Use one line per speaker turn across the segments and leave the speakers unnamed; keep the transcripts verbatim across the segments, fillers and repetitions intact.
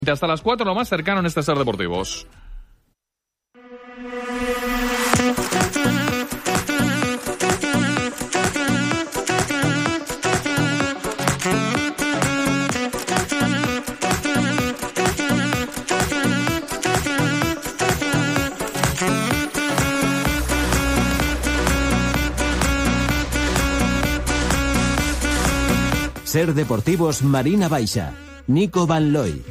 Hasta las cuatro, lo más cercano en este Ser Deportivos.
Ser Deportivos Marina Baixa, Nico Van Looy.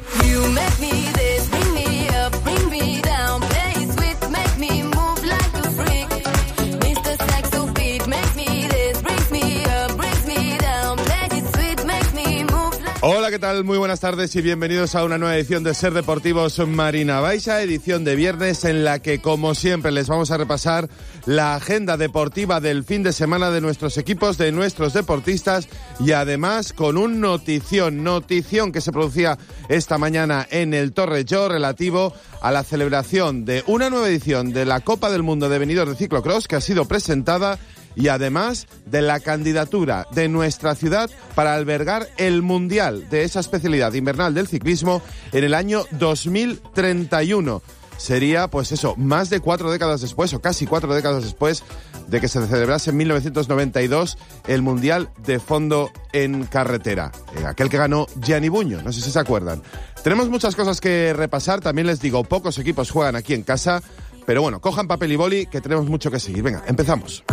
Hola, ¿qué tal? Muy buenas tardes y bienvenidos a una nueva edición de Ser Deportivos Marina Baixa, edición de viernes en la que, como siempre, les vamos a repasar la agenda deportiva del fin de semana de nuestros equipos, de nuestros deportistas y además con un notición, notición que se producía esta mañana en el Torrelló relativo a la celebración de una nueva edición de la Copa del Mundo de Benidorm de Ciclocross que ha sido presentada y además de la candidatura de nuestra ciudad para albergar el Mundial de esa especialidad invernal del ciclismo en el año dos mil treinta y uno. Sería, pues eso, más de cuatro décadas después, o casi cuatro décadas después, de que se celebrase en mil novecientos noventa y dos el Mundial de Fondo en Carretera. Eh, aquel que ganó Gianni Buño, no sé si se acuerdan. Tenemos muchas cosas que repasar, también les digo, pocos equipos juegan aquí en casa. Pero bueno, cojan papel y boli que tenemos mucho que seguir. Venga, empezamos.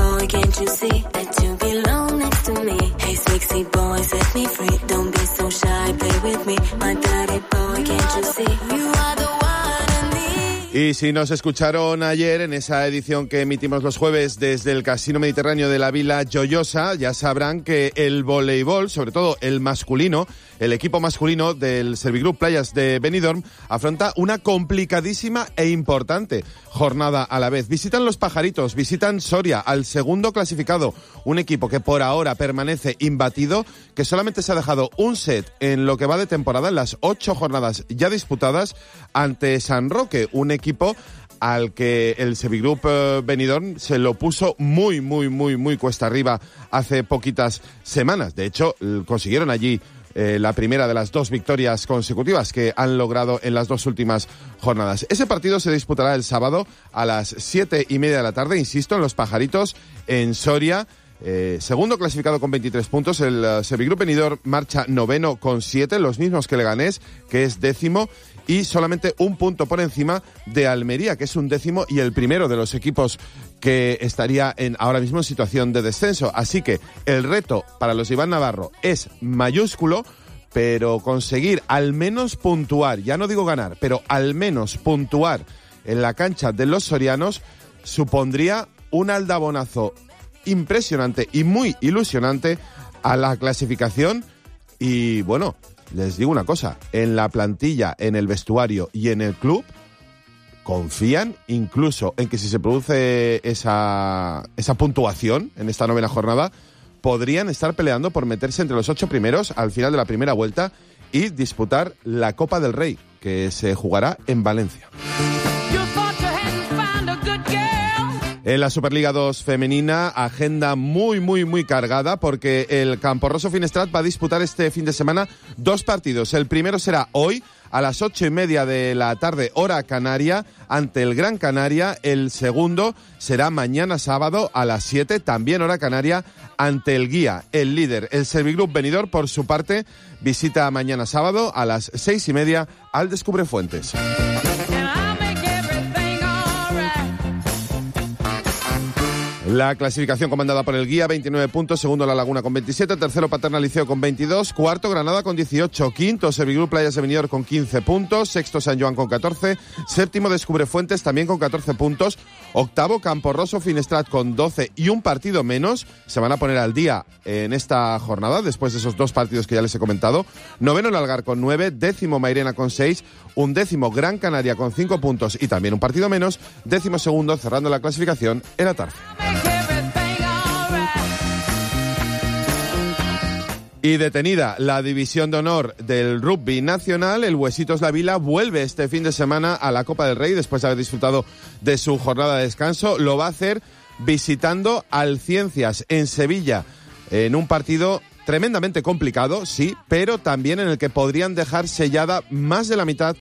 Y si nos escucharon ayer en esa edición que emitimos los jueves desde el Casino Mediterráneo de la Vila Joyosa, ya sabrán que el voleibol, sobre todo el masculino, el equipo masculino del Servigroup Playas de Benidorm, afronta una complicadísima e importante jornada a la vez. Visitan los Pajaritos, visitan Soria, al segundo clasificado, un equipo que por ahora permanece imbatido, que solamente se ha dejado un set en lo que va de temporada, en las ocho jornadas ya disputadas, ante San Roque, un equipo al que el Servigroup eh, Benidorm se lo puso muy, muy, muy, muy cuesta arriba hace poquitas semanas. De hecho, consiguieron allí eh, la primera de las dos victorias consecutivas que han logrado en las dos últimas jornadas. Ese partido se disputará el sábado a las siete y media de la tarde, insisto, en los Pajaritos, en Soria. Eh, segundo clasificado con veintitrés puntos, el uh, Servigroup Benidorm marcha noveno con siete, los mismos que Leganés, que es décimo, y solamente un punto por encima de Almería, que es un décimo y el primero de los equipos que estaría en ahora mismo en situación de descenso. Así que el reto para los Iván Navarro es mayúsculo, pero conseguir al menos puntuar, ya no digo ganar, pero al menos puntuar en la cancha de los sorianos supondría un aldabonazo impresionante y muy ilusionante a la clasificación. Y bueno, les digo una cosa, en la plantilla, en el vestuario y en el club confían incluso en que si se produce esa, esa puntuación en esta novena jornada, podrían estar peleando por meterse entre los ocho primeros al final de la primera vuelta y disputar la Copa del Rey, que se jugará en Valencia. En la Superliga dos femenina, agenda muy, muy, muy cargada porque el Camporroso Finestrat va a disputar este fin de semana dos partidos. El primero será hoy a las ocho y media de la tarde, hora canaria, ante el Gran Canaria. El segundo será mañana sábado a las siete, también hora canaria, ante el Guía, el líder. El Servigroup Benidorm, por su parte, visita mañana sábado a las seis y media al Descubrefuentes. La clasificación comandada por el Guía, veintinueve puntos, segundo La Laguna con veintisiete, tercero Paterna Liceo con veintidós, cuarto Granada con dieciocho, quinto Servigroup Playas de Benidorm con quince puntos, sexto San Joan con catorce, séptimo Descubrefuentes también con catorce puntos, octavo Camporroso Finestrat con doce y un partido menos, se van a poner al día en esta jornada después de esos dos partidos que ya les he comentado, noveno El Algar con nueve, décimo Mairena con seis, undécimo Gran Canaria con cinco puntos y también un partido menos, décimo segundo cerrando la clasificación el Atarfe. Y detenida la división de honor del rugby nacional, el Huesitos La Vila vuelve este fin de semana a la Copa del Rey después de haber disfrutado de su jornada de descanso. Lo va a hacer visitando al Ciencias en Sevilla en un partido tremendamente complicado, sí, pero también en el que podrían dejar sellada más de la mitad